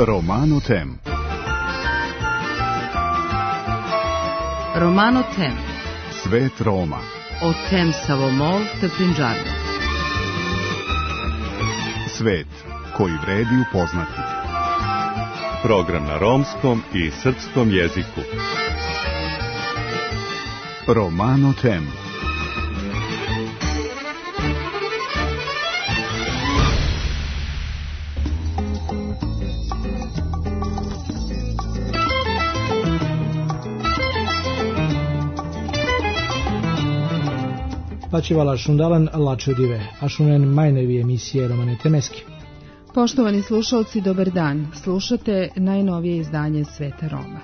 Romano Tem. Romano Tem. Svet Roma. O Tem Savomol te Punjabi. Svet koji vredi upoznati. Program na romskom i srpskom jeziku. Romano Tem. Pačivala šundalan lačudive, a šunen majnevi emisije Romane Temeski. Poštovani slušalci, dobar dan. Slušate najnovije izdanje Sveta Roma.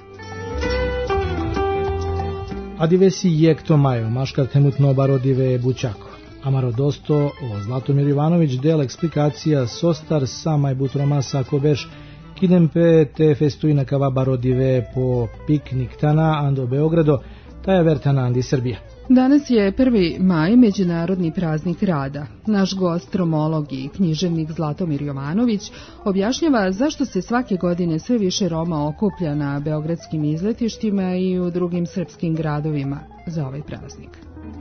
Adivesi jekto majo, maškar temutno barodive bućako. Amaro dosto, o Zlatomir Ivanović, del eksplikacija sostar samaj butroma sako beš, kidempe te festuina kava barodive po piknik tana ando Beogrado, taja vertana andi Srbija. Danas je 1. maj, međunarodni praznik rada. Naš gost, romolog i književnik Zlatomir Jovanović, objašnjava zašto se svake godine sve više Roma okuplja na beogradskim izletištima i u drugim srpskim gradovima za ovaj praznik.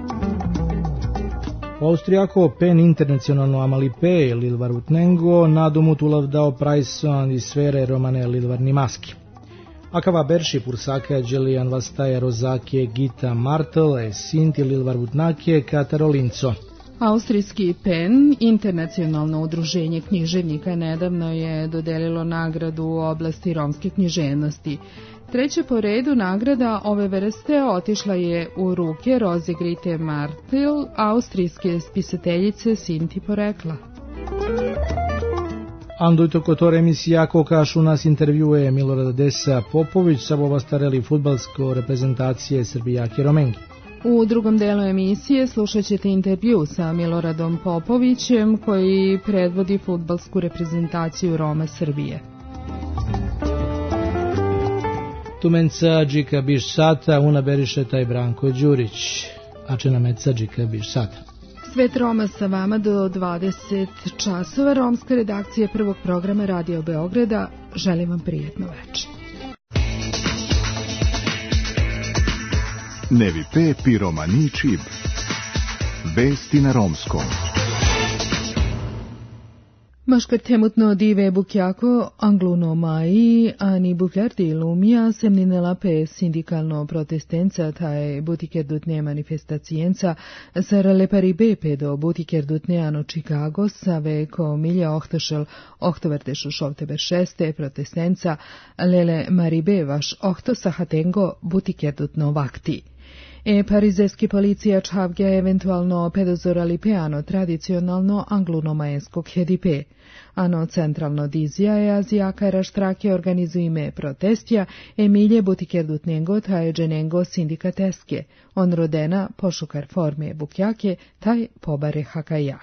Austrijako pen internacionalno amalipe Lilvarutnengo nadomut ulavdao prajson iz sfere romane Lilvarni maski. Akava berši pursake Đelijan vastaje rozake Gita Martel e Sinti Lilvarvutnake Katarolinco. Austrijski PEN, internacionalno udruženje književnika, nedavno je dodelilo nagradu u oblasti romske književnosti. Treća po redu nagrada ove vrste otišla je u ruke Rozegrite Martel, austrijske spisateljice Sinti porekla. Andujto kotor emisijako kašu nas intervjuje Milorad Desa Popović, sabova stareli futbalsko reprezentacije Srbijake Romengi. U drugom delu emisije slušat ćete intervju sa Miloradom Popovićem koji predvodi futbalsku reprezentaciju Roma Srbije. Tumenca Džika Biš Sata, una beriše taj Branko Đurić, a čena meca Džika Biš Sata. Svet Roma sa vama do 20 časova. Romska redakcija prvog programa Radio Beograda. Želim vam prijetno večer. Nevi Pepi Romani Čib. Vesti na romskom. Maškar temutno dive bukjako angluno maji, ani bukljardi lumija semninela pe sindikalno protestenca tae butikerdutne manifestacijenca sarale paribe pedo butikerdutneano Chicago save ko milja ohtošel ohtovertešu šovteber šeste protestenca lele maribe vaš ohto sahatengo butikerdutno vakti. Parizeski policija čavgja eventualno pedozorali peano tradicionalno anglunomajenskog hedipe. Ano centralno dizija je azijaka raštrake organizujime protestja Emilje butikerdutnengo taje dženengo sindikateske. On rodena pošukar forme bukjake taj pobare hakaja.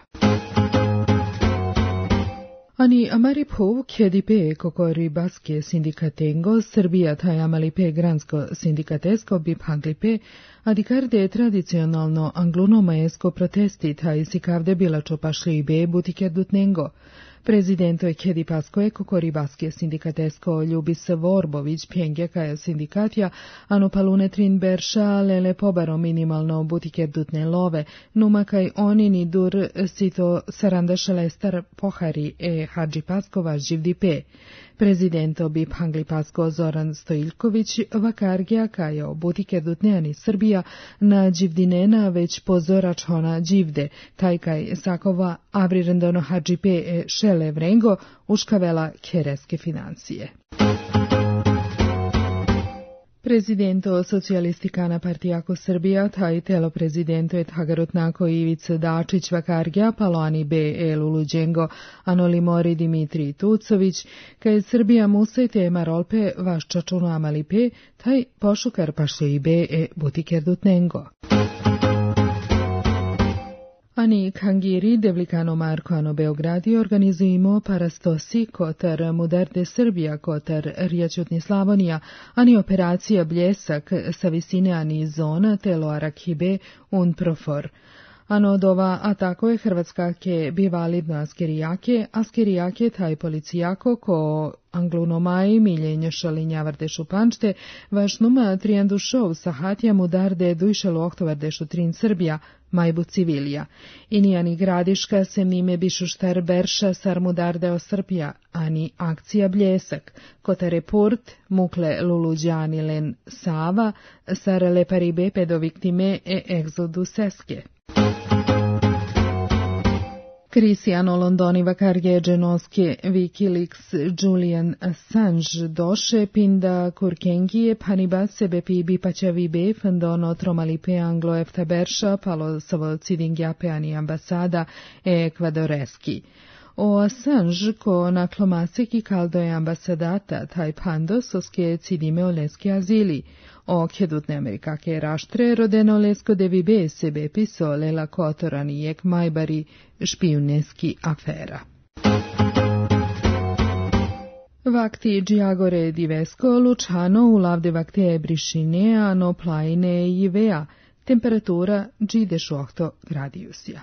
Ani amaripu kedipe kokori baske sindikatengo Srbija taj amalipe gransko sindikatesko bip hanglipe adikarde tradicionalno anglunomajesko protesti taj sikavde bila čopašli be butikerdutnengo. Prezidento je Kedipaskoje kokoribaske sindikatesko Ljubis Vorbović pjengekaja sindikatja ano palune trin berša lele pobaro minimalno butikerdutne love numakaj oni ni dur sito sarandašelestar pohari hadži paskova živdipe. Prezidento bip hanglipasko Zoran Stojiljković vakargija kajo butikerdutneani Srbija na dživdinena već pozorač hona dživde, tajkaj sakova avrirendono hadžipe šele vrengo uškavela kereske financije. Prezidento socijalistikana partijako Srbija, taj telo prezidento je Tagarutnako Ivica Dačić vakargja, paloani B. Luluđengo, Anoli Mori Dimitri Tucović, kaj Srbija musajte marolpe vaš čačunu amalipe, taj pošukar paše i B. butikerdutnengo. Ani Kangiri, Devlikano Marko, ano Beogradi organizujemo parastosi kotar Mudarde Srbija, kotar Rijačutni Slavonija, ani operacija Bljesak sa visine ani zona telo Arakibe un profor. Ano dova atako je Hrvatska ke bi validno askerijake taj policijako ko anglunomai miljenje šalinja vardešu pančte, vaš numa trijandušov sahatjam udarde dujšelu ohtovardešu trin Srbija, majbu civilija. Inijani gradiška se nime bišu štar berša sarmudarde o Srpija, ani akcija bljesak, kota report, mukle luluđani len Sava, sarele paribe pedoviktime e egzoduseske. Cristiano Londoni vakarje dženoske Wikileaks Julian Assange doše pinda kurkengije paniba sebe pibi pačavibe fandono tromalipe anglo efta berša palo savo cidingjape ani ambasada ekvadoreski. O Assange ko naklomaseki kaldo je ambasadata taj pando soske cidime oleski azili. O kjedutne Amerikake raštre rodeno lesko devibe sebe piso lela kotoranijek majbari špijuneski afera. Vakti Giagore Divesko Lučano u lavde vakte brišinea no plajne ivea, temperatura G18 gradijusja.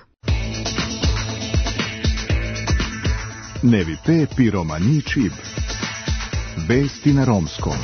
Nevi pe piromani čib. Vesti na romskom.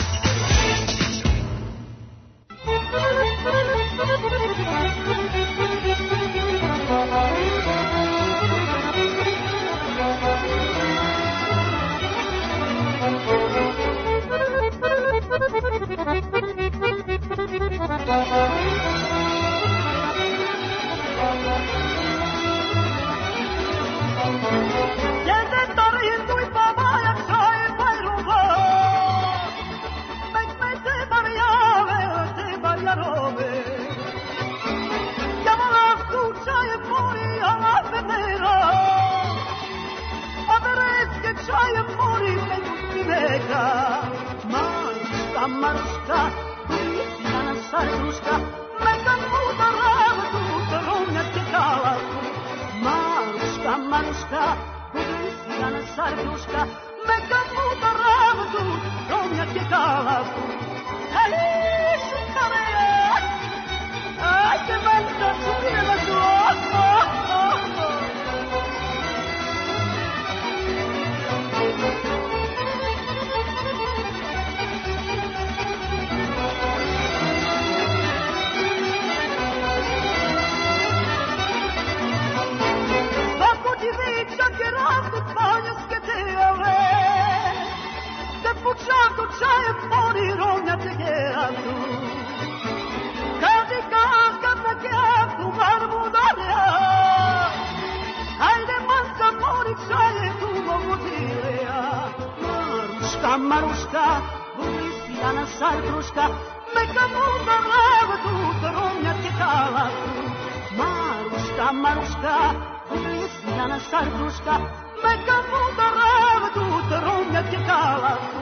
Maruška, budi si Jana Sartruška, neka muda rava tu, toronja tjekala tu. Maruška, Maruška, budi si Jana Sartruška, neka muda rava tu, toronja tjekala tu.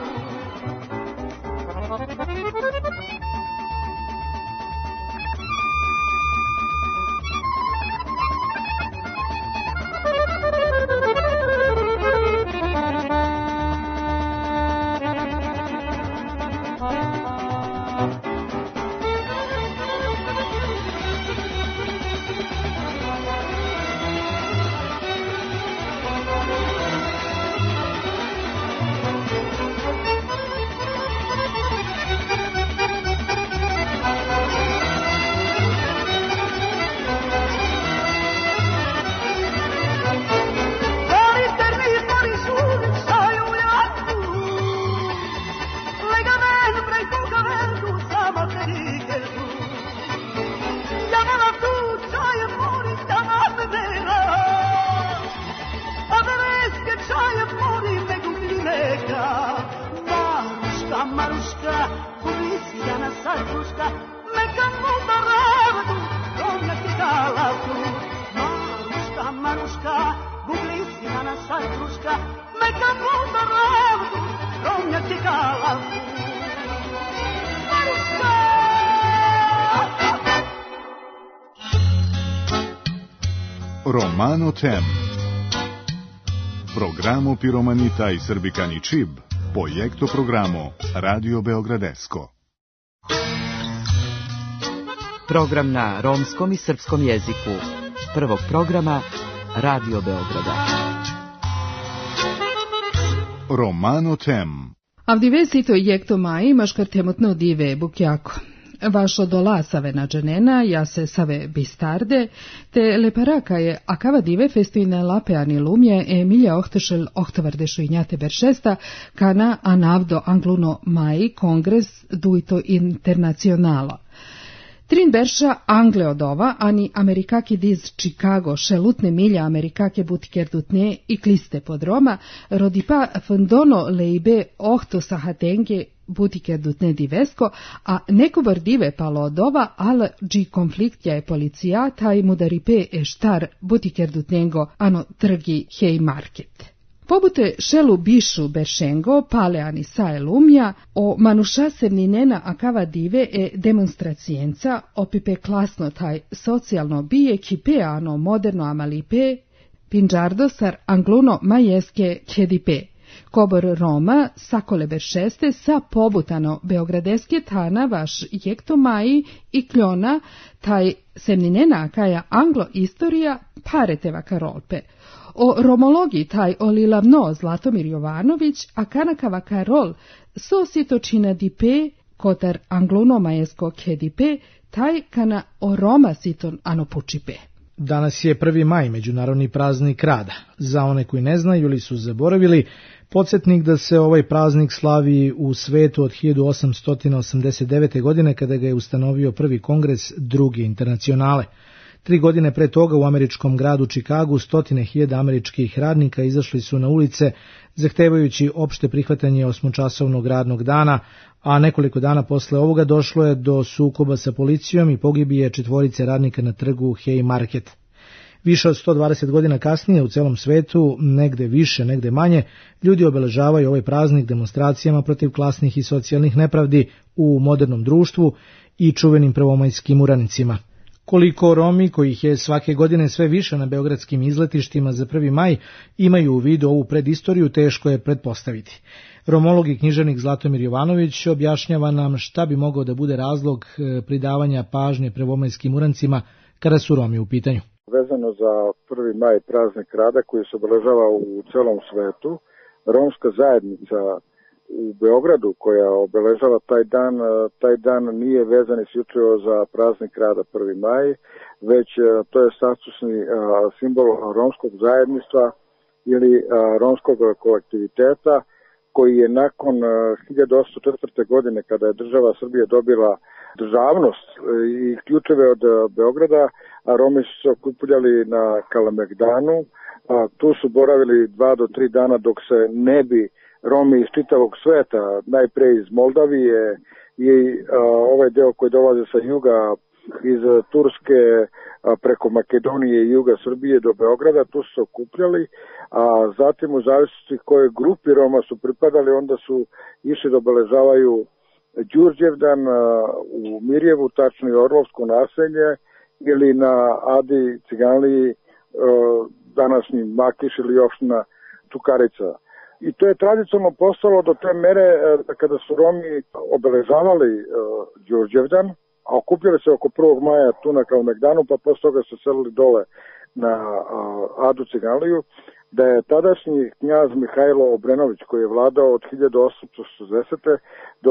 Romano Tem. Programo Piromanita i Srbikani Čib, projekto programo Radio Beogradesko. Program na romskom i srpskom jeziku. prvog programa Radio Beograda. Romano Tem. Avdivesito jekto mai maškartemotno dive bukjako. Vašo dola save nađenena, ja se save bistarde, te leparaka je akava dive festine lapeani lumje Emilija ohtešel ohtovardešo i njate beršesta, kana anavdo angluno mai kongres duito internacionalo. Trin berša Angle odova, ani amerikaki diz Chicago, šelutne milja amerikake butikerdutne i kliste podroma, rodipa fondono leibe ohto sahatenge butikerdutne divesko, a neko dive palo odova, al gi konfliktja je policija, taj mudaripe e štar butikerdutnengo ano trgi hej market. Pobute šelu bišu beršengo, paleani sae lumja, o manušasevni nena akava dive e demonstracijenca, opipe klasno taj socijalno bije kipeano moderno amalipe, pinđardo sar angluno majeske kedipe. Kobor Roma, sakole beršeste, sa pobutano beogradeske tana vaš jekto maji i kljona, taj semninena akaja anglo istorija pareteva karolpe. O romologiji taj olilavno Zlatomir Jovanović, a kanakava karol sosjetočina dipe, kotar angluno majesko kedipe, taj kana o Roma siton anopučipe. Danas je 1. maj, međunarodni praznik rada. Za one koji ne znaju ili su zaboravili, podsjetnik da se ovaj praznik slavi u svetu od 1889. godine kada ga je ustanovio prvi kongres druge internacionale. 3 godine pre toga u američkom gradu Čikagu 100.000 američkih radnika izašli su na ulice zahtevajući opšte prihvatanje 8-časovnog radnog dana, a nekoliko dana posle ovoga došlo je do sukoba sa policijom i pogibije 4 radnika na trgu Haymarket. Više od 120 godina kasnije u celom svetu, negde više, negde manje, ljudi obeležavaju ovaj praznik demonstracijama protiv klasnih i socijalnih nepravdi u modernom društvu i čuvenim prvomajskim uranicima. Koliko Romi, kojih je svake godine sve više na beogradskim izletištima za 1. maj, imaju u vidu ovu predistoriju, teško je pretpostaviti. Romolog i književnik Zlatomir Jovanović objašnjava nam šta bi mogao da bude razlog pridavanja pažnje prvomajskim urancima kada su Romi u pitanju. Vezano za 1. maj praznik rada koji se obeležava u celom svetu, romska zajednica u Beogradu koja obeležava taj dan nije vezan isključivo za praznik rada 1. maj, već to je statusni simbol romskog zajedništva ili romskog kolektiviteta koji je nakon 1804. godine kada je država Srbije dobila državnost i ključeve od Beograda, a Romi su se okupljali na Kalemegdanu, tu su boravili 2 do 3 dana dok se ne bi Romi iz čitavog sveta, najpre iz Moldavije i ovaj deo koji dolaze sa juga iz Turske preko Makedonije i juga Srbije do Beograda, tu su se okupljali, a zatim u zavisnosti koje grupi Roma su pripadali, onda su išli da obeležavaju Đurđevdan u Mirjevu, tačnije Orlovsko naselje, ili na Adi Ciganliji, današnji Makiš ili opština Čukarica. I to je tradicionalno postalo do te mere kada su Romi obeležavali Đurđevdan, a okupljali se oko 1. maja tu na Kalemegdanu, pa posle toga se selili dole na Adu Ciganliju, da je tadašnji knjaz Mihajlo Obrenović, koji je vladao od 1860. do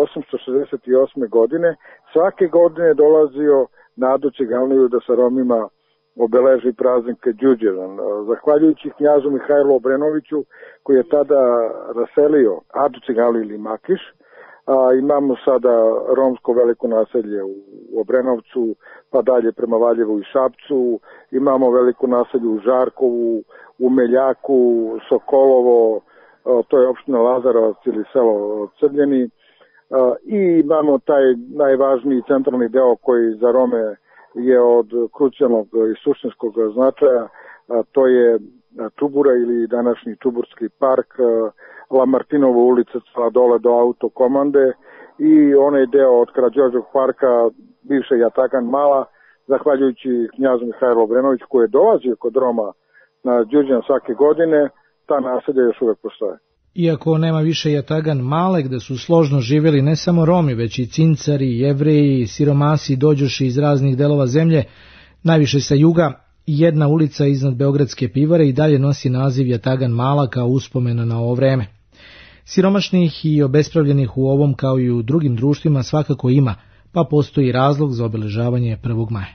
1868. godine, svake godine dolazio na Adu Ciganliju da sa Romima obeleži praznik Đurđevdan. Zahvaljujući knjazu Mihajlu Obrenoviću, koji je tada raselio Adu Ciganliju ili Makiš, imamo sada romsko veliko naselje u Obrenovcu, pa dalje prema Valjevu i Šapcu, imamo veliko naselje u Žarkovu, u Meljaku, Sokolovo, to je opština Lazarevac ili selo Crljeni, i imamo taj najvažniji centralni deo koji za Rome je od krucijalnog i suštinskog značaja, to je Čubura ili današnji Čuburski park, Lamartinova ulica dole do autokomande i onaj deo od Karađorđevog parka, bivše Jatagan Mala, zahvaljujući knjazu Mihajlu Obrenoviću koji je dolazio kod Roma na Đurđevdan svake godine, ta naselja još uvek postoje. Iako nema više Jatagan Male, gde su složno živjeli ne samo Romi, već i Cincari, Jevreji, siromasi, dođoši iz raznih delova zemlje, najviše sa juga, Jedna ulica iznad Beogradske pivare i dalje nosi naziv Jatagan Mala kao uspomena na ovo vreme. Siromašnih i obespravljenih u ovom kao i u drugim društvima svakako ima, pa postoji razlog za obeležavanje 1. maja.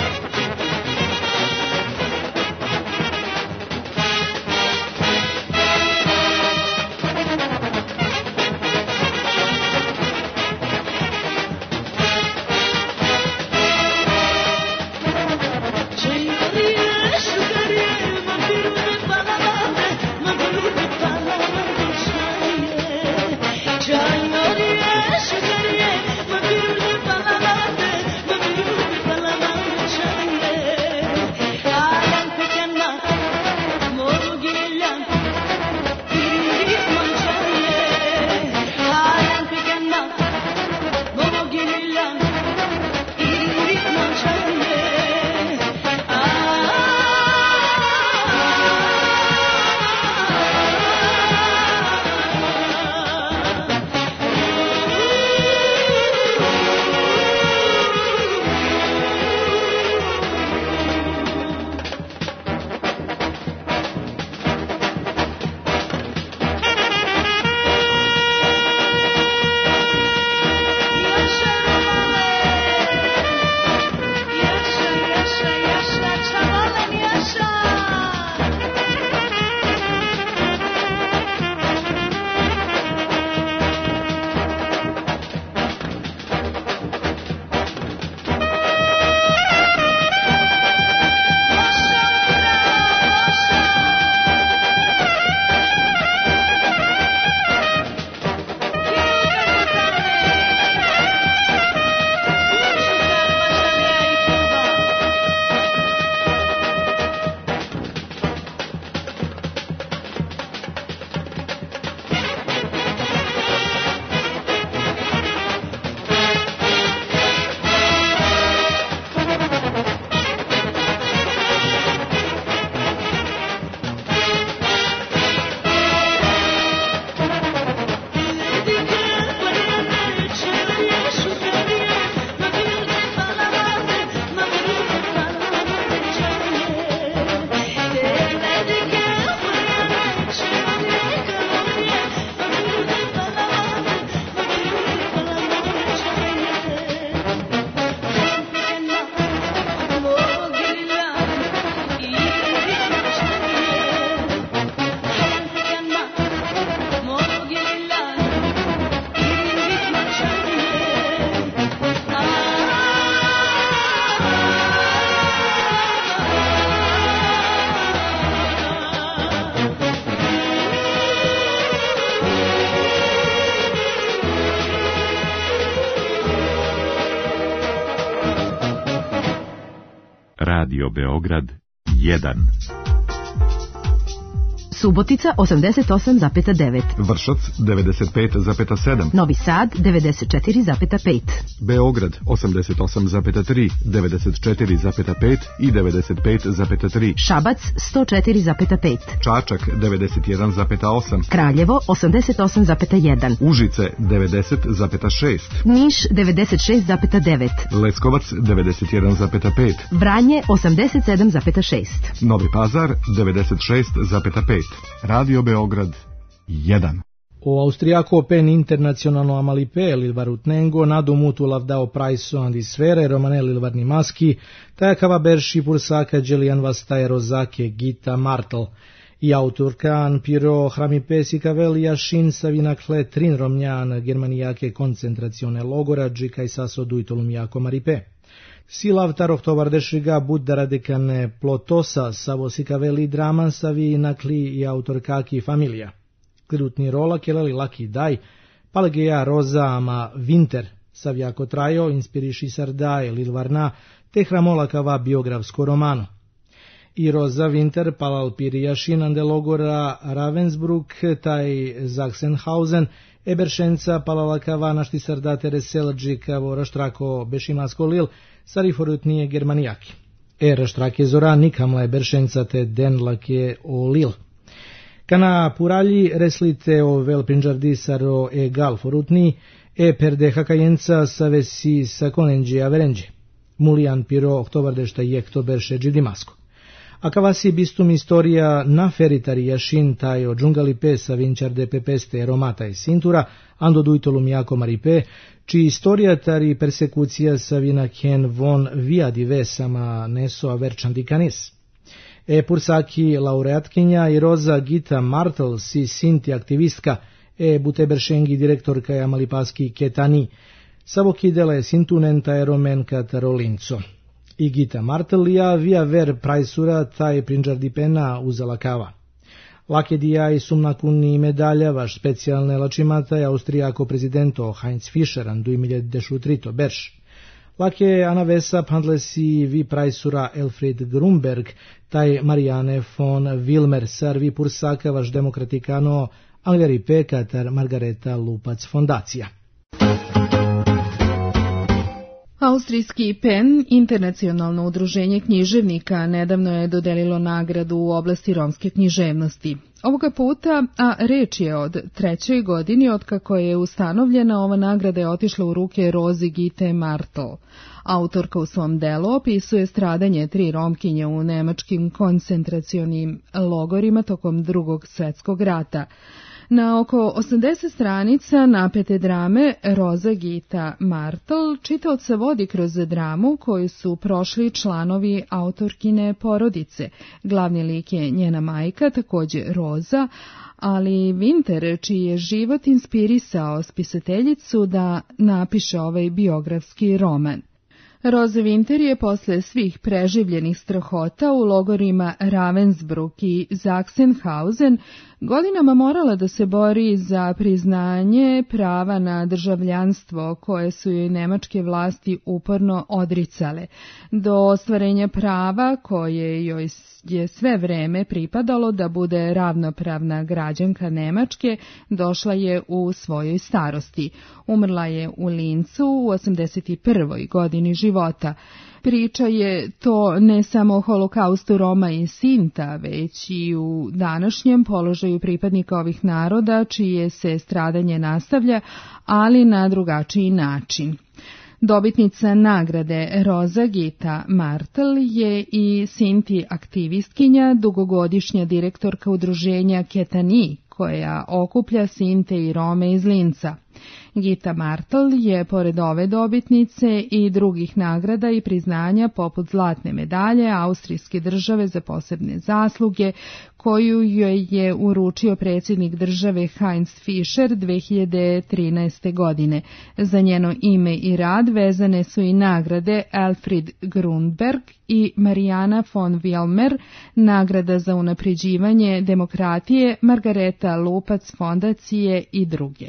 Radio Beograd 1. Subotica 88,9. Vršac 95,7. Novi Sad 94,5. Beograd 88,3, 94,5 i 95,3. Šabac 104,5. Čačak 91,8. Kraljevo 88,1. Užice 90,6. Niš 96,9. Leskovac 91,5. Vranje 87,6. Novi Pazar 96,5. Radio Beograd 1. O austriaco pen internazionalno Amalipe l'ilvarutnengo nado mutu lavdao praiso andisfere romane l'ilvarni maschi takava berši pursaka Gelian vastaje rozake Gita Martel i autorkan piro hramipesi kaveli jašin savinakle trin romnjan germanijake koncentracione logora džika i saso duitolum jako Maripe. Silav tarok tovardešriga buddara dekane plotosa savosikaveli draman savi nakli i autorkaki familija. Klirutni rola keleli laki daj, palgeja roza ama vinter, savjako trajo, inspiriši sardaje, lilvarna, te hramolakava biografsko romano. I roza vinter palal pirijašin ande logora Ravensbrück, taj Sachsenhausen, eberšenca palalakava našti sardatere selđika voraštrako bešimasko lil, sariforutnije germanijaki. Raštrake zora nikamla eberšenca te denlake o lil. Kana puralji reslite o vel pinjardisaro e gal forutni, perde hakajenca savesi sakonenđe averenđe. Mulijan piro oktobardešta i ektoberše džidimasko. Akavasi bistum historia na feritari jașin tai o džungalipe sa vinčar de pepeste romata e sintura, ando duitolum Iaco Maripe, ci historia tari persecuția sa vina ken von via divesama neso averčandicanis. E pursaki laureatkinja i Roza Gita Martel si sinti aktivistka, e buteberšengi direktorka je Amalipaski Ketani, savokidela je sintunenta e romenka tarolinco. I Gita Martel ja via ver praisura taj prinđardipena uzela kava. Lake dia i sumnakuni medalja vaš specijalne lačimata je Austrijako prezidento Heinz Fischer an 2023 berš. Lake anavesa pandlesi vi praisura Elfried Grunberg taj Marianne von Wilmer sar vi pursaka vaš demokratikano Angari Pekatar Margareta Lupac fondacija. Austrijski PEN, internacionalno udruženje književnika, nedavno je dodelilo nagradu u oblasti romske književnosti. Ovoga puta, a reč je od 3. godini otkako je ustanovljena, ova nagrada je otišla u ruke Rozi Gite Martel. Autorka u svom delu opisuje stradanje 3 Romkinje u nemačkim koncentracionim logorima tokom Drugog svjetskog rata. Na oko 80 stranica napete drame Roza Gita Martel čitaoca vodi kroz dramu koju su prošli članovi autorkine porodice. Glavni lik je njena majka, također Roza, ali Winter, čiji je život inspirisao spisateljicu da napiše ovaj biografski roman. Roza Winter je posle svih preživljenih strahota u logorima Ravensbrück i Sachsenhausen godinama morala da se bori za priznanje prava na državljanstvo koje su joj nemačke vlasti uporno odricale. Do ostvarenja prava koje joj je sve vreme pripadalo da bude ravnopravna građanka Nemačke došla je u svojoj starosti. Umrla je u Lincu u 81. godini života. Priča je to ne samo o holokaustu Roma i Sinta, već i u današnjem položaju pripadnika ovih naroda, čije se stradanje nastavlja, ali na drugačiji način. Dobitnica nagrade Roza Gita Martel je i Sinti aktivistkinja, dugogodišnja direktorka udruženja Ketani, koja okuplja Sinte i Rome iz Linca. Gita Martel je, pored ove dobitnice i drugih nagrada i priznanja poput zlatne medalje Austrijske države za posebne zasluge, koju joj je uručio predsjednik države Heinz Fischer 2013. godine. Za njeno ime i rad vezane su i nagrade Elfried Grunberg i Marianne von Wilmer, nagrada za unapređivanje demokratije Margareta Lupac fondacije i druge.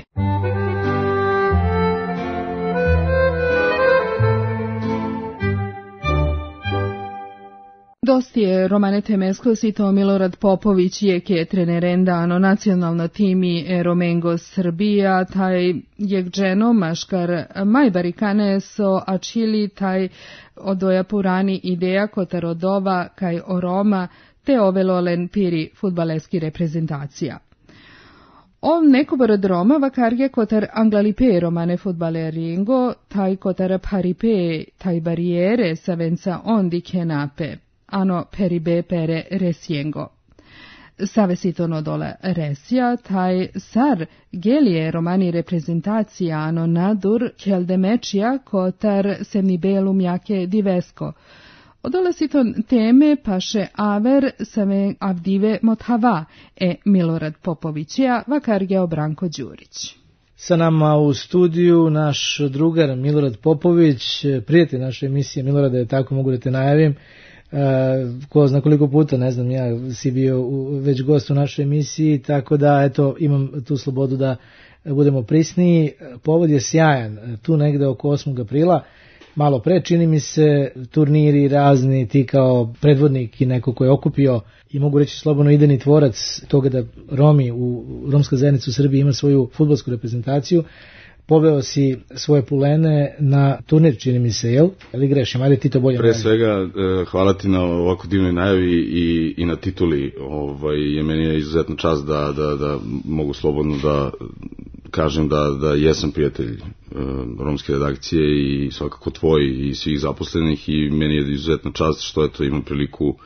Dosti je Romanete Meskos i to Milorad Popović je trenerendano nacionalna timi Romengo Srbija, taj jegđeno maškar majbarikane so ačili taj odoja purani ideja kotarodova kaj o Roma te ovelolen piri futbaleski reprezentacija. On nekoborod Roma vakarge kotar anglalipe romane futbaleringo, taj kotar paripe taj barijere savenca ondi kenape. Ano peribe pere resiengo. Savesitono dole resija, taj sar gelije romani reprezentacija ano nadur keldemečija kotar semnibelum jake divesko. Odole siton teme paše aver same avdive mothava Milorad Popovićija vakargeo Branko Đurić. Sa nama u studiju naš drugar Milorad Popović, prijatelj naše emisije. Milorade, tako mogu da te najavim. Ko zna koliko puta, ne znam, ja si bio već gost u našoj emisiji, tako da eto imam tu slobodu da budemo prisniji. Povod je sjajan, tu negde oko 8. aprila, malo pre, čini mi se, turniri razni, ti kao predvodnik i neko ko je okupio i mogu reći slobodno idejni tvorac toga da Romi u romska zajednica u Srbiji ima svoju fudbalsku reprezentaciju. Poveo si svoje pulene na turnir, čini mi se, jel? Ali grešim, ajde ti to bolje. Pre svega, hvala ti na ovako divnoj najavi i na tituli. Je meni je izuzetna čast da mogu slobodno da kažem da jesam prijatelj romske redakcije i svakako tvoj i svih zaposlenih i meni je izuzetna čast što eto imam priliku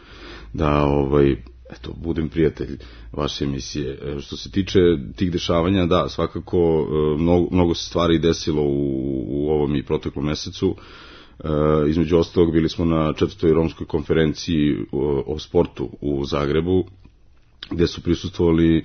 eto, budem prijatelj vaše emisije. Što se tiče tih dešavanja, da, svakako mnogo se stvari desilo u ovom i proteklom mesecu. Između ostalog bili smo na 4. romskoj konferenciji o sportu u Zagrebu, gde su prisustvovali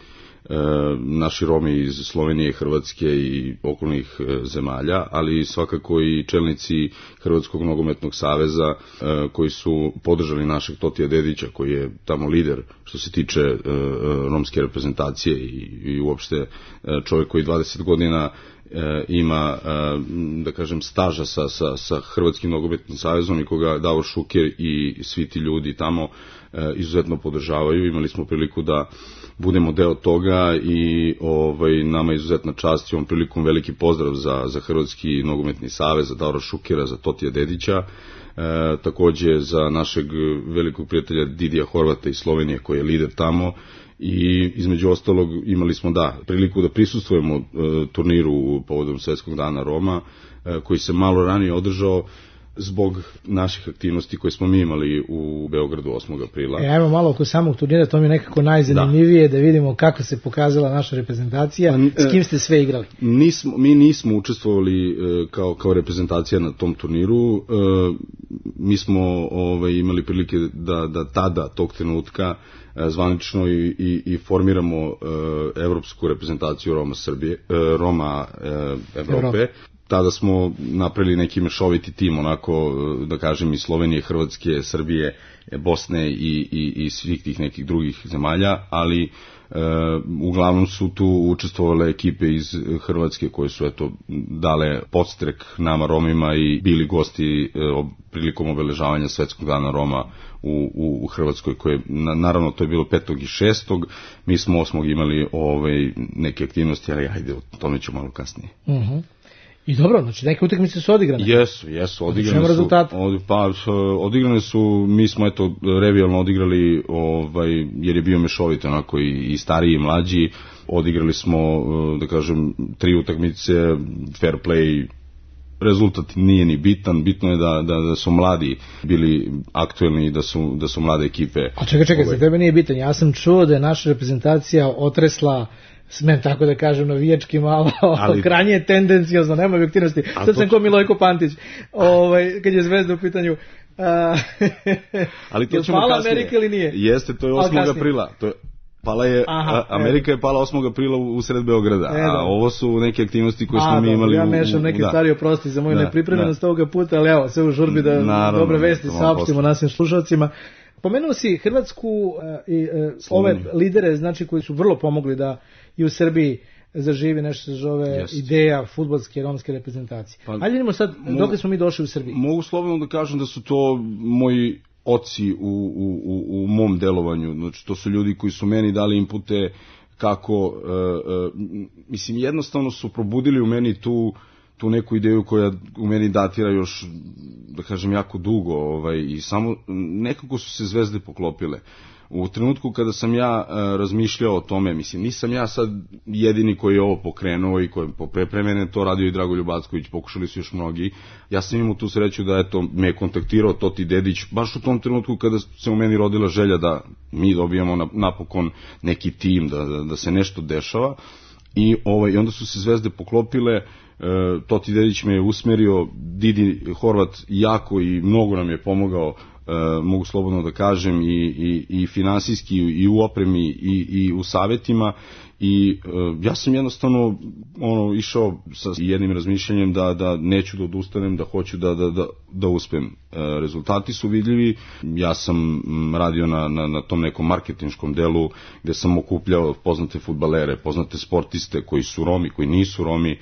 naši Romi iz Slovenije, Hrvatske i okolnih zemalja, ali svakako i čelnici Hrvatskog nogometnog saveza koji su podržali našeg Totija Dedića, koji je tamo lider što se tiče romske reprezentacije i uopšte čovjek koji 20 godina ima, da kažem, staža sa Hrvatskim nogometnim savezom i koga Davor Šuker i svi ti ljudi tamo izuzetno podržavaju. Imali smo priliku da budemo deo toga i nama je izuzetna čast i ovom prilikom veliki pozdrav za Hrvatski nogometni savez, za Davora Šukera, za Totija Dedića, takođe za našeg velikog prijatelja Didija Horvata iz Slovenije koji je lider tamo. I između ostalog imali smo priliku da prisustvujemo turniru povodom Svetskog dana Roma, koji se malo ranije održao zbog naših aktivnosti koje smo mi imali u Beogradu 8. aprila. Ajmo malo oko samog turnira, to mi je nekako najzanimljivije da vidimo kako se pokazala naša reprezentacija, s kim ste sve igrali. Mi nismo učestvovali kao reprezentacija na tom turniru, mi smo imali prilike da tada, tog trenutka, zvanično i formiramo evropsku reprezentaciju Roma Evrope. Tada smo napravili neki mešoviti tim, onako, da kažem, iz Slovenije, Hrvatske, Srbije, Bosne i svih tih nekih drugih zemalja, ali uglavnom su tu učestvovale ekipe iz Hrvatske koje su dale podstrek nama Romima i bili gosti prilikom obeležavanja Svetskog dana Roma u Hrvatskoj, koje naravno to je bilo 5. i 6. Mi smo 8. imali neke aktivnosti, ali ajde, o tome ću malo kasnije. I dobro, znači neke utakmice su odigrane. Jesu, odigrane su, mi smo revijalno odigrali, jer je bio mešovito, onako i stariji i mlađi, odigrali smo, da kažem, 3 utakmice, fair play, rezultat nije ni bitan, bitno je da su mladi bili aktuelni i da su mlade ekipe. A čekaj, za tebe nije bitan, ja sam čuo da je naša reprezentacija otresla, smem tako da kažem, navijački malo, krajnje tendencijozno, nema objektivnosti. Sad sam ko Milojko Pantić, kad je Zvezda u pitanju. Ali to ćemo pala kasnije. Amerika ili nije? Jeste, to je 8. aprila. Amerika je pala 8. aprila u sred Beograda, a ovo su neke aktivnosti koje smo mi imali. Ja mešam neke stvari, oprosti za moju nepripremljenost ovoga puta, ali evo, sve u žurbi da dobre vesti saopštimo našim slušalcima. Pomenuo si Hrvatsku i ove lidere, znači, koji su vrlo pomogli da i u Srbiji zaživi nešto se zove ideja fudbalske romske reprezentacije. Ajde vidimo sad, dok smo mi došli u Srbiji. Mogu slobodno da kažem da su to moji oci u mom delovanju, znači to su ljudi koji su meni dali inpute kako, mislim, jednostavno su probudili u meni tu neku ideju koja u meni datira još, da kažem, jako dugo, i samo nekako su se zvezde poklopile. U trenutku kada sam ja razmišljao o tome, mislim, nisam ja sad jedini koji je ovo pokrenuo i koji pre mene to radio i Dragoljub Acković, pokušali su još mnogi. Ja sam imao tu sreću da me je kontaktirao Toti Dedić baš u tom trenutku kada se u meni rodila želja da mi dobijamo napokon neki tim, da se nešto dešava. I onda su se zvezde poklopile. Toti Dedić me je usmerio, Didi Horvat jako i mnogo nam je pomogao, mogu slobodno da kažem, i finansijski i u opremi i u savjetima, i ja sam jednostavno išao sa jednim razmišljanjem da neću da odustanem, da hoću da uspem. Rezultati su vidljivi, ja sam radio na tom nekom marketinškom delu gde sam okupljao poznate fudbalere, poznate sportiste koji su Romi, koji nisu Romi,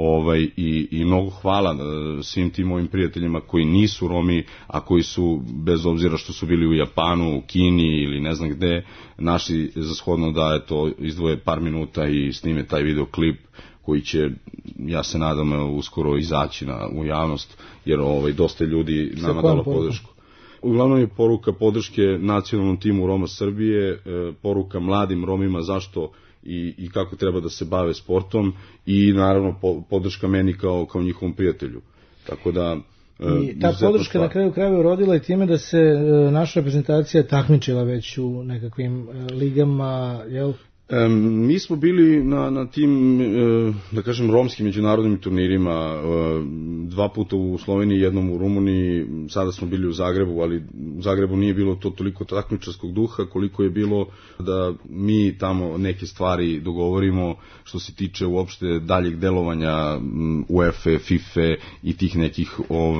i mnogo hvala svim tim mojim prijateljima koji nisu Romi, a koji su, bez obzira što su bili u Japanu, u Kini ili ne znam gde, našli za shodno da izdvoje par minuta i snime taj videoklip koji će, ja se nadam, uskoro izaći u javnost, jer dosta ljudi nama dalo podršku. Uglavnom je poruka podrške nacionalnom timu Roma Srbije, poruka mladim Romima zašto i kako treba da se bave sportom, i naravno podrška meni kao njihovom prijatelju. Tako da I ta podrška na kraju krajeva urodila i time da se naša reprezentacija takmičila već u nekakvim ligama, jel? Mi smo bili na tim, da kažem, romskim međunarodnim turnirima, 2 puta u Sloveniji, jednom u Rumuniji, sada smo bili u Zagrebu, ali u Zagrebu nije bilo to toliko takmičarskog duha koliko je bilo da mi tamo neke stvari dogovorimo što se tiče uopšte daljeg delovanja UEFA, FIFA i tih nekih,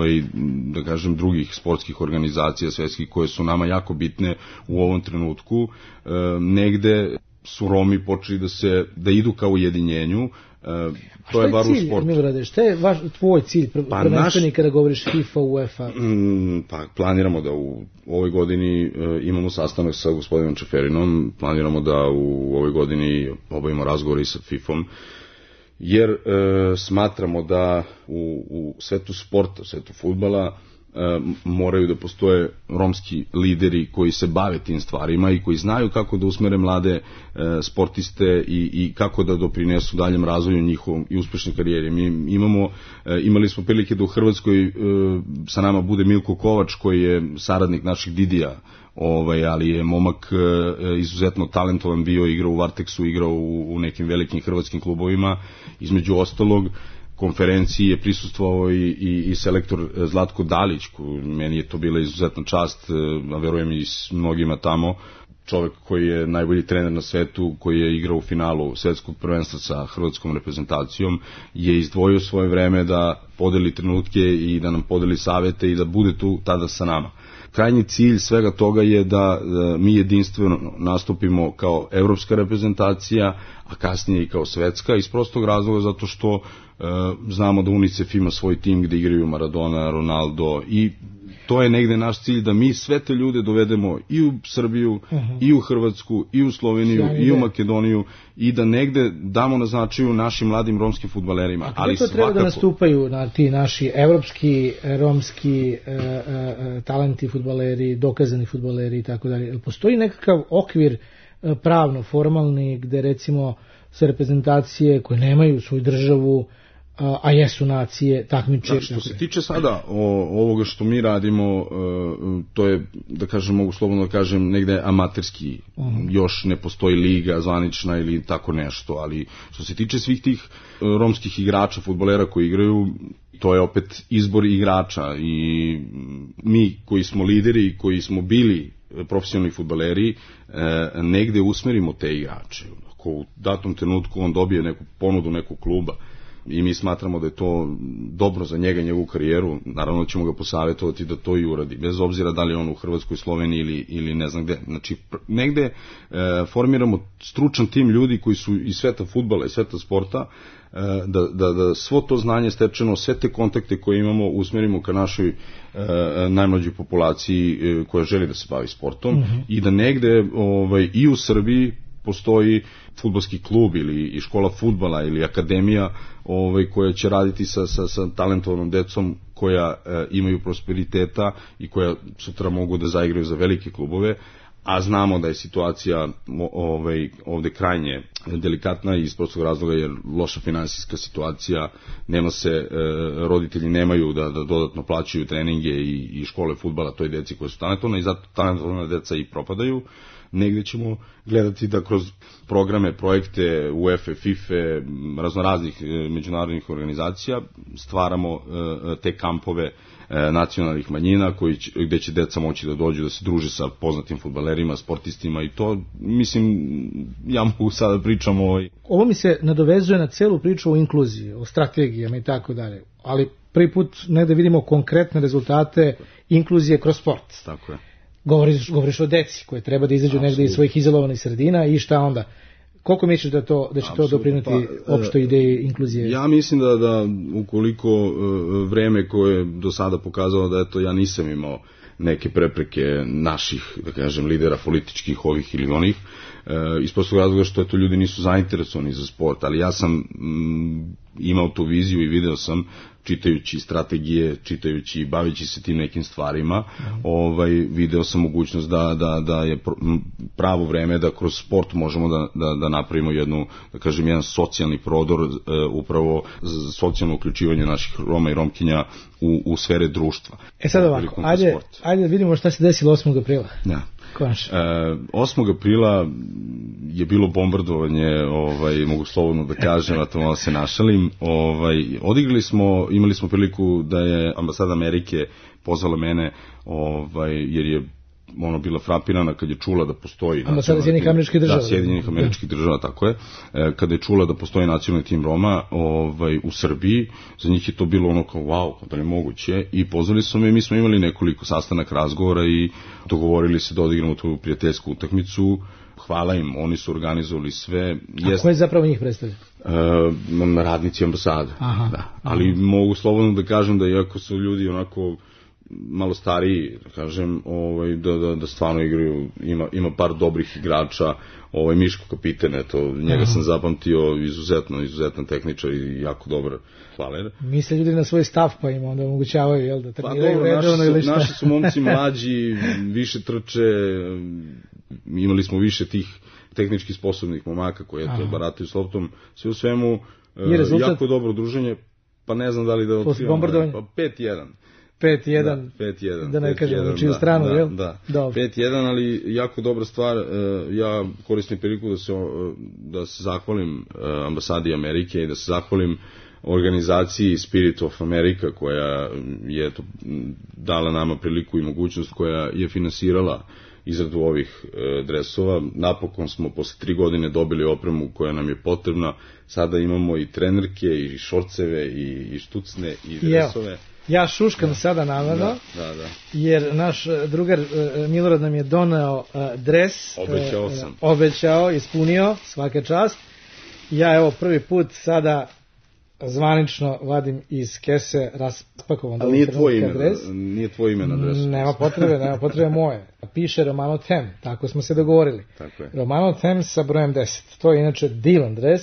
da kažem, drugih sportskih organizacija svetskih koje su nama jako bitne u ovom trenutku. Negde su Romi počeli da idu ka ujedinjenju. To je bar u sportu. Milorade, šta je tvoj cilj prvenstveni kada govoriš FIFA, UEFA? Pa planiramo da u ovoj godini imamo sastanak sa gospodinom Čeferinom, planiramo da u ovoj godini obavimo razgovore i sa FIFA-om, jer smatramo da u svetu sporta, u svetu fudbala moraju da postoje romski lideri koji se bave tim stvarima i koji znaju kako da usmere mlade sportiste i kako da doprinesu daljem razvoju njihovom i uspešne karijere. Imali smo prilike da u Hrvatskoj sa nama bude Milko Kovač koji je saradnik naših Didija, ali je momak izuzetno talentovan bio, igrao u Varteksu, igrao u nekim velikim hrvatskim klubovima, između ostalog. Konferenciji je prisustvovao i selektor Zlatko Dalić, meni je to bila izuzetna čast, a verujem i s mnogima tamo, čovjek koji je najbolji trener na svetu, koji je igrao u finalu svetskog prvenstva sa hrvatskom reprezentacijom, je izdvojio svoje vreme da podeli trenutke i da nam podeli savete i da bude tu tada sa nama. Krajnji cilj svega toga je da mi jedinstveno nastupimo kao evropska reprezentacija, a kasnije i kao svetska, iz prostog razloga zato što znamo da UNICEF ima svoj tim gde igraju Maradona, Ronaldo i to je negde naš cilj da mi sve te ljude dovedemo i u Srbiju, i u Hrvatsku, i u Sloveniju, i u Makedoniju i da negde damo na značaju našim mladim romskim fudbalerima. A kako to treba da nastupaju ti naši evropski, romski talenti fudbaleri, dokazani fudbaleri i tako dalje? Postoji nekakav okvir pravno, formalni, gde recimo se reprezentacije koje nemaju svoju državu, a jesu nacije, takmiče. Što se tiče sada ovoga što mi radimo, to je, da kažem, mogu slobodno da kažem, negde amaterski, još ne postoji liga zvanična ili tako nešto, ali što se tiče svih tih romskih igrača, fudbalera koji igraju, to je opet izbor igrača i mi koji smo lideri i koji smo bili profesionalni fudbaleri, negde usmerimo te igrače. Ako u datom trenutku on dobije neku ponudu nekog kluba i mi smatramo da je to dobro za njega, njegovu karijeru, naravno ćemo ga posavjetovati da to i uradi, bez obzira da li je on u Hrvatskoj, Sloveniji ili ne znam gde. Znači, negde formiramo stručan tim ljudi koji su iz sveta fudbala i sveta sporta, da svo to znanje stečeno, sve te kontakte koje imamo usmerimo ka našoj najmlađoj populaciji koja želi da se bavi sportom i da negde i u Srbiji postoji fudbalski klub ili škola fudbala ili akademija koja će raditi sa talentovanom decom koja imaju prosperiteta i koja sutra mogu da zaigraju za velike klubove, a znamo da je situacija ovde krajnje delikatna iz prostog razloga jer loša finansijska situacija, nema se, roditelji nemaju da dodatno plaćaju treninge i škole fudbala toj deci koje su talentovane i zato talentovana deca i propadaju. Negde ćemo gledati da kroz programe, projekte UEFA, FIFA, raznoraznih međunarodnih organizacija stvaramo te kampove nacionalnih manjina gde će deca moći da dođu da se druže sa poznatim fudbalerima, sportistima i to, mislim, ja mogu sada pričam Ovo mi se nadovezuje na celu priču o inkluziji, o strategijama i tako dalje, ali prvi put negde vidimo konkretne rezultate inkluzije kroz sport. Tako je. Govoriš o deci koje treba da izađu negde iz svojih izolovanih sredina i šta onda? Koliko misliš da će to doprineti opštoj ideji inkluzije? Ja mislim da ukoliko vreme koje do sada pokazalo da ja nisam imao neke prepreke naših, da kažem, lidera političkih ovih ili onih, iz prostog razloga što ljudi nisu zainteresovani za sport, ali ja sam imao tu viziju i video sam, čitajući strategije, čitajući i bavići se tim nekim stvarima, video sam mogućnost da je pravo vreme da kroz sport možemo da napravimo jednu, da kažem, jedan socijalni prodor, upravo za socijalno uključivanje naših Roma i Romkinja u sfere društva. Sad ovako, ajde da vidimo šta se desilo 8. aprila. Ja. 8. aprila je bilo bombardovanje, mogu slobodno da kažem, a to malo se našalim. Imali smo priliku da je ambasada Amerike pozvala mene, jer je ona bila frapirana kad je čula da postoji ambasada Sjedinjenih Američkih Država. Da, Sjedinjenih Američkih Država, tako je. Kada je čula da postoji nacionalni tim Roma u Srbiji, za njih je to bilo ono kao wow, da je moguće, i pozvali su me, mi smo imali nekoliko sastanak razgovora i dogovorili se da odigramo tu prijateljsku utakmicu. Hvala im, oni su organizovali sve. A ko je zapravo njih predstavlja? Radnici ambasade. Da. Ali mogu slobodno da kažem da iako su ljudi onako malo stariji, da kažem, da stvarno igraju, ima par dobrih igrača, Miško kapiten, eto, njega sam zapamtio, izuzetan tehničar i jako dobar hvaler. Misle ljudi na svoj stav, pa im onda omogućavaju, jel, da treniraju redovno ili šta? Naši su momci mlađi, više trče, imali smo više tih tehnički sposobnih momaka koji barataju s loptom, sve u svemu, jako dobro druženje, pa ne znam da li da otkrivam, 5-1. 5-1, da ne kažem u čiju stranu, jel? Da, 5-1, ali jako dobra stvar. Ja koristim priliku da se zahvalim ambasadi Amerike i da se zahvalim organizaciji Spirit of America, koja je dala nama priliku i mogućnost, koja je finansirala izradu ovih dresova. Napokon smo posle 3 godine dobili opremu koja nam je potrebna. Sada imamo i trenerke, i šorceve, i štucne, i dresove. Ja šuškam sada namerno, jer naš drugar Milorad nam je doneo dres, obećao, ispunio, svaka čast. Ja evo prvi put sada zvanično vadim iz kese raspakovan. Ali nije tvoj ime na dresu. Nema potrebe moje. Piše Romano Tem, tako smo se dogovorili. Romano Tem sa brojem 10. To je inače divan dres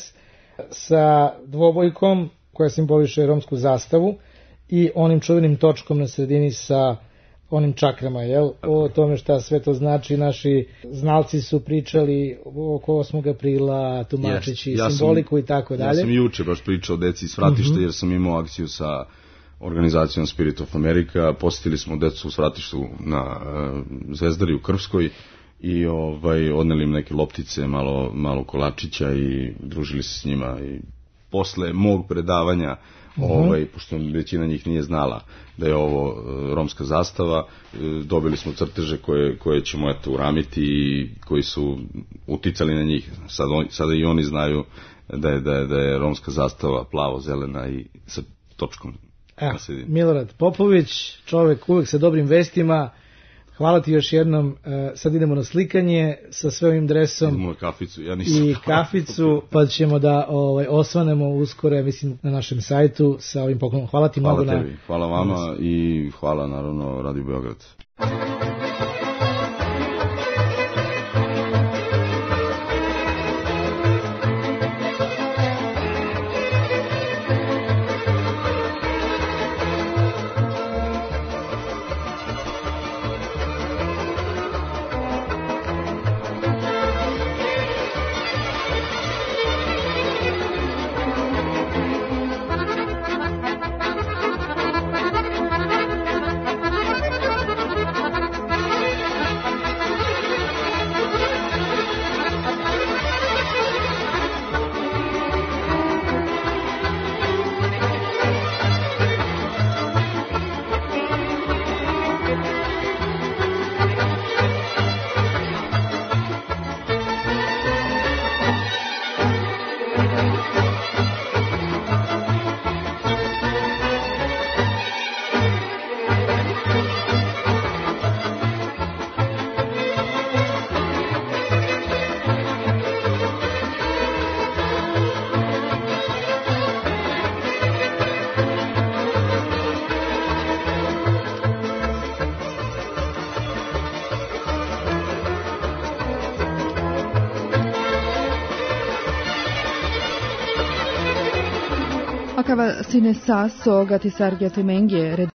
sa dvobojkom koja simboliše romsku zastavu i onim čuvenim točkom na sredini sa onim čakrama, jel? O tome šta sve to znači, naši znalci su pričali oko 8. aprila, tumačeći simboliku i tako dalje. Ja sam juče baš pričao o deci iz Svratišta, jer sam imao akciju sa organizacijom Spirit of America, posjetili smo decu u Svratištu na Zvezdari u Krvskoj i odneli im neke loptice, malo kolačića i družili se s njima. I posle mog predavanja, pošto većina njih nije znala da je ovo romska zastava, dobili smo crteže koje ćemo uramiti i koji su uticali na njih. Sada i oni znaju da je romska zastava plavo-zelena i sa točkom na sredini. Milorad Popović, čovek uvek sa dobrim vestima. Hvala ti još jednom, sad idemo na slikanje sa sve ovim dresom. Idemo na kaficu, ja nisam. I kaficu, pa ćemo da osvanemo uskoro, mislim, na našem sajtu sa ovim poklonom. Hvala ti mnogo. Hvala tebi, hvala vama i hvala naravno Radio Beograd. Cava sine sasso gatisargia timenghe